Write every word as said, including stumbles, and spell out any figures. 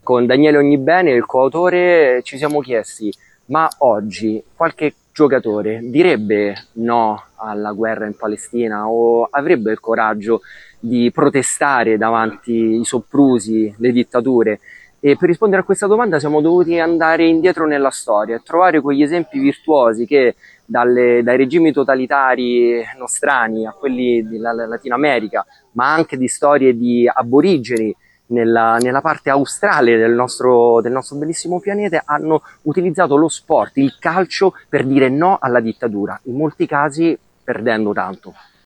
con Daniele Ognibene, il coautore, ci siamo chiesti: ma oggi qualche giocatore direbbe no alla guerra in Palestina o avrebbe il coraggio di protestare davanti i soprusi, le dittature? E per rispondere a questa domanda siamo dovuti andare indietro nella storia e trovare quegli esempi virtuosi che dalle, dai regimi totalitari nostrani a quelli della Latino America, ma anche di storie di aborigeni nella, nella parte australe del nostro, del nostro bellissimo pianeta, hanno utilizzato lo sport, il calcio, per dire no alla dittatura, in molti casi perdendo tanto.